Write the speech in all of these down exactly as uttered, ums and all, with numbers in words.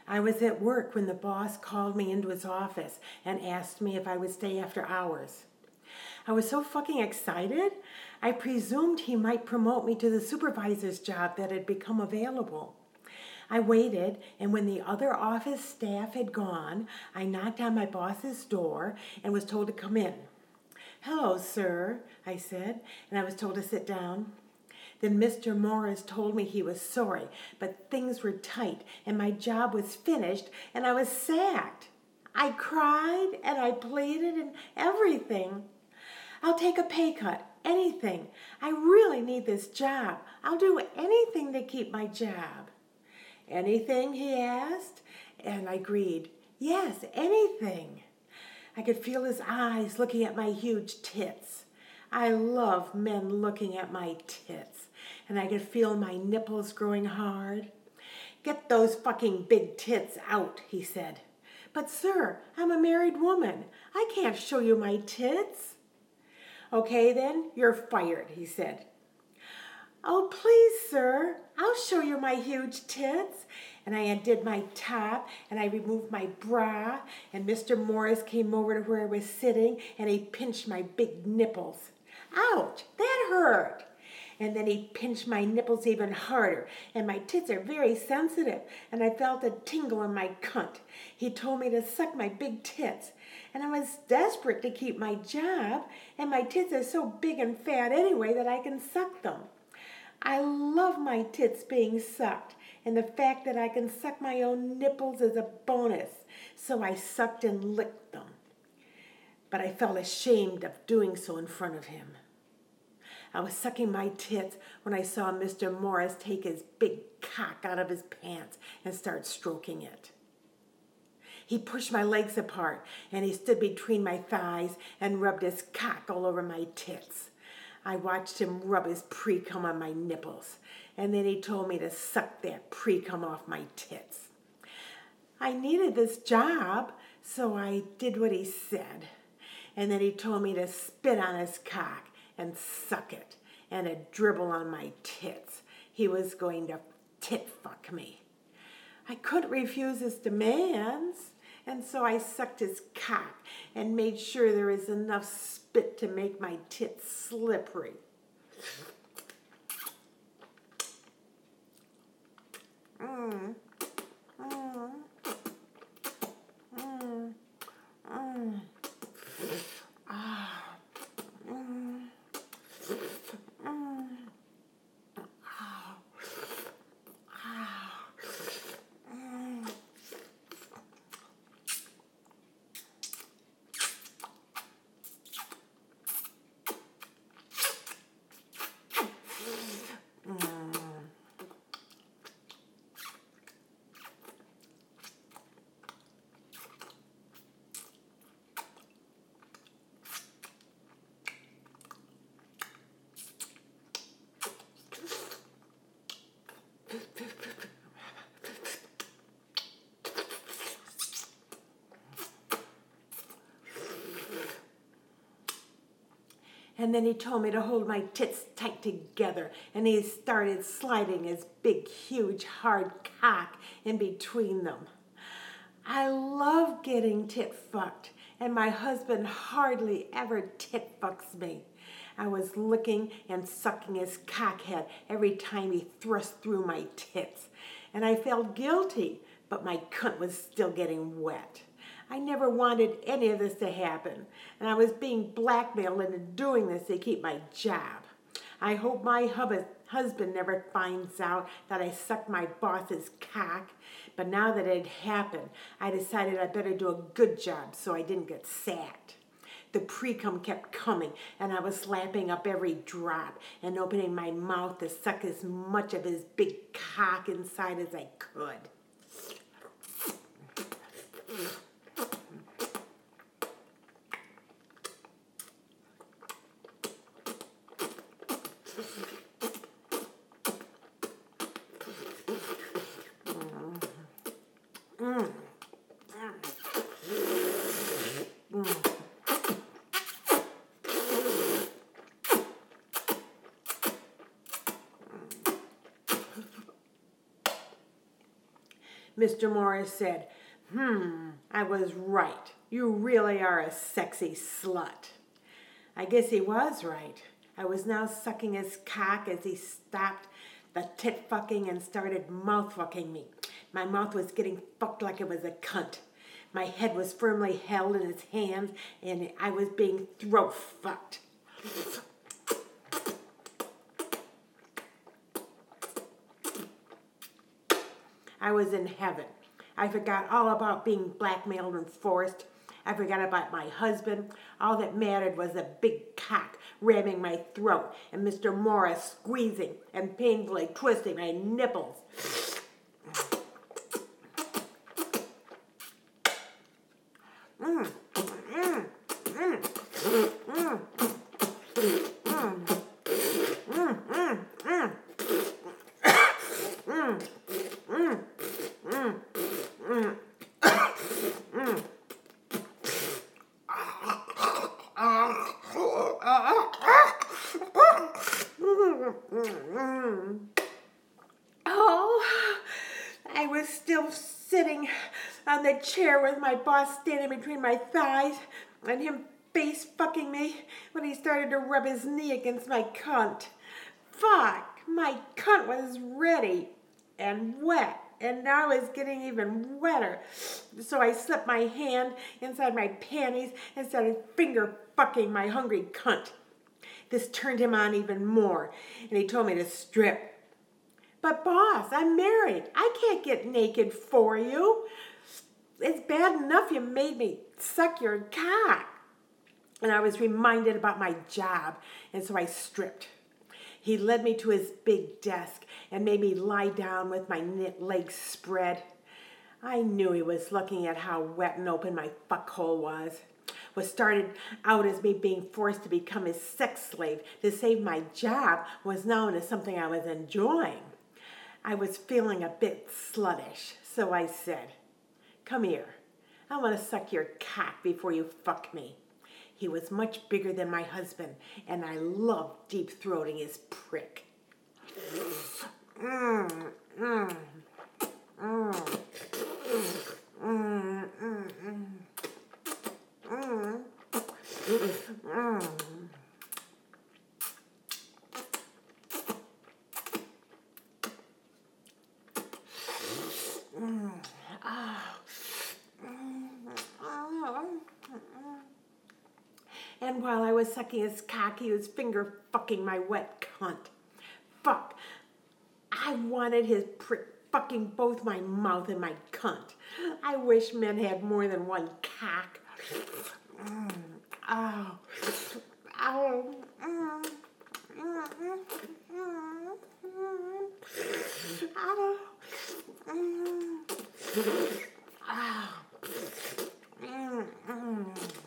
I was at work when the boss called me into his office and asked me if I would stay after hours. I was so fucking excited, I presumed he might promote me to the supervisor's job that had become available. I waited, and when the other office staff had gone, I knocked on my boss's door and was told to come in. "Hello, sir," I said, and I was told to sit down. Then Mister Morris told me he was sorry, but things were tight, and my job was finished, and I was sacked. I cried, and I pleaded, and everything. "I'll take a pay cut, anything. I really need this job. I'll do anything to keep my job." "Anything?" he asked, and I agreed. "Yes, anything." I could feel his eyes looking at my huge tits. I love men looking at my tits, and I could feel my nipples growing hard. "Get those fucking big tits out," he said. "But sir, I'm a married woman. I can't show you my tits." "Okay then, you're fired," he said. "Oh, please, sir, I'll show you my huge tits." And I undid my top, and I removed my bra, and Mister Morris came over to where I was sitting, and he pinched my big nipples. "Ouch, that hurt." And then he pinched my nipples even harder, and my tits are very sensitive, and I felt a tingle in my cunt. He told me to suck my big tits, and I was desperate to keep my job, and my tits are so big and fat anyway that I can suck them. I love my tits being sucked, and the fact that I can suck my own nipples is a bonus, so I sucked and licked them. But I felt ashamed of doing so in front of him. I was sucking my tits when I saw Mister Morris take his big cock out of his pants and start stroking it. He pushed my legs apart, and he stood between my thighs and rubbed his cock all over my tits. I watched him rub his pre-cum on my nipples, and then he told me to suck that pre-cum off my tits. I needed this job, so I did what he said. And then he told me to spit on his cock and suck it, and to dribble on my tits. He was going to tit fuck me. I couldn't refuse his demands, and so I sucked his cock and made sure there was enough spit to make my tits slippery. Mm. Mm. Mm. Mm. Ah. Mm. Mm. Ah. Ah. Mm. And then he told me to hold my tits tight together, and he started sliding his big, huge, hard cock in between them. I love getting tit fucked, and my husband hardly ever tit fucks me. I was licking and sucking his cockhead every time he thrust through my tits, and I felt guilty, but my cunt was still getting wet. I never wanted any of this to happen, and I was being blackmailed into doing this to keep my job. I hope my hub- husband never finds out that I sucked my boss's cock, but now that it had happened, I decided I better do a good job so I didn't get sacked. The pre-cum kept coming, and I was lapping up every drop and opening my mouth to suck as much of his big cock inside as I could. Mm. Mm. Mister Morris said, "Hmm, I was right. You really are a sexy slut." I guess he was right. I was now sucking his cock as he stopped the tit fucking and started mouth fucking me. My mouth was getting fucked like it was a cunt. My head was firmly held in his hands and I was being throat fucked. I was in heaven. I forgot all about being blackmailed and forced. I forgot about my husband. All that mattered was a big cock ramming my throat and Mister Morris squeezing and painfully twisting my nipples. Mm, mm, mm, mm, mm, mm, mm, mm. Oh, I was still sitting on the chair with my boss standing between my thighs and him face fucking me when he started to rub his knee against my cunt. Fuck, my cunt was ready and wet, and now it's getting even wetter. So I slipped my hand inside my panties and started finger fucking my hungry cunt. This turned him on even more, and he told me to strip. But boss, I'm married. I can't get naked for you. It's bad enough you made me suck your cock. And I was reminded about my job, and so I stripped. He led me to his big desk and made me lie down with my legs spread. I knew he was looking at how wet and open my fuckhole was. What started out as me being forced to become his sex slave to save my job was now into something I was enjoying. I was feeling a bit sluttish, so I said, "Come here. I want to suck your cock before you fuck me." He was much bigger than my husband, and I loved deep-throating his prick. Mm, mm, mm, mm, mm, mm, mm, mm. And while I was sucking his cock, he was finger fucking my wet cunt. Fuck. I wanted his prick fucking both my mouth and my cunt. I wish men had more than one cock. Mm. Oh. Oh. Mm. Mm. Mm. Oh. Mm. Oh. Mm. Mm.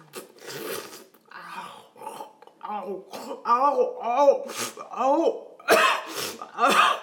Oh, oh, oh, oh.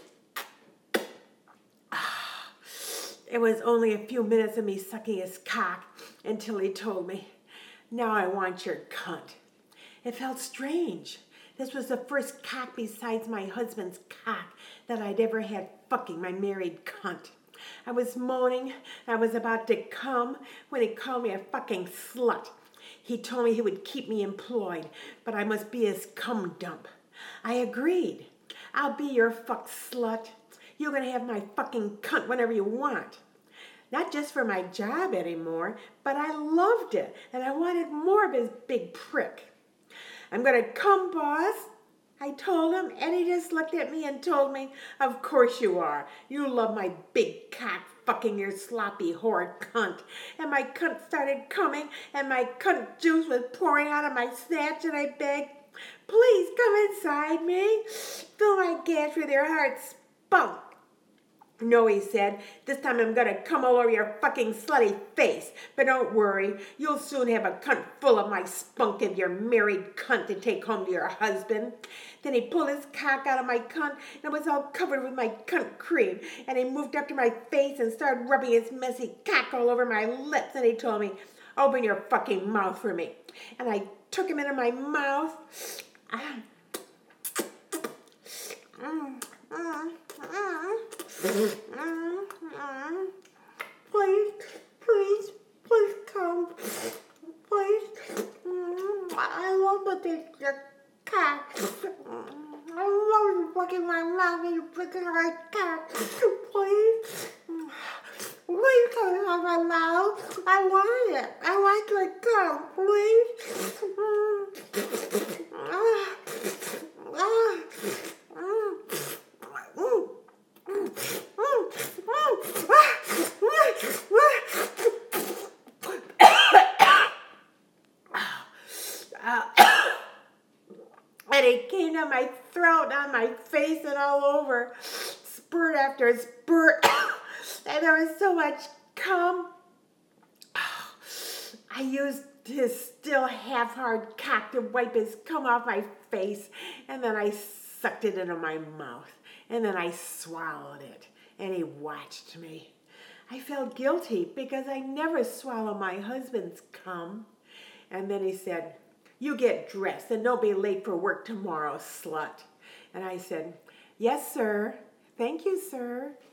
It was only a few minutes of me sucking his cock until he told me, "Now I want your cunt." It felt strange. This was the first cock besides my husband's cock that I'd ever had fucking my married cunt. I was moaning. I was about to come when he called me a fucking slut. He told me he would keep me employed, but I must be his cum dump. I agreed. "I'll be your fuck slut. You're going to have my fucking cunt whenever you want." Not just for my job anymore, but I loved it, and I wanted more of his big prick. "I'm going to come, boss," I told him, and he just looked at me and told me, "Of course you are. You love my big cock fucking your sloppy whore cunt." And my cunt started coming, and my cunt juice was pouring out of my snatch, and I begged, "Please come inside me. Fill my gash with your heart spunk." "No," he said, "this time I'm going to come all over your fucking slutty face. But don't worry, you'll soon have a cunt full of my spunk of your married cunt to take home to your husband." Then he pulled his cock out of my cunt, and it was all covered with my cunt cream. And he moved up to my face and started rubbing his messy cock all over my lips. And he told me, "Open your fucking mouth for me." And I took him into my mouth. Mm, mm, mm, mm, Mm, please, please, please come. Please. Mm, I love the taste of cat. I love you fucking my mouth and you fucking like cat. Please. Please come out of my mouth. I want it. I want you to come, please. Mm. Ah. Ah. Mm. Mm. And it came down my throat, on my face, and all over, spurt after spurt, and there was so much cum. I used his still half-hard cock to wipe his cum off my face, and then I sucked it into my mouth, and then I swallowed it, and he watched me. I felt guilty because I never swallow my husband's cum. And then he said, you get dressed and don't be late for work tomorrow, slut. And I said, yes, sir. Thank you, sir.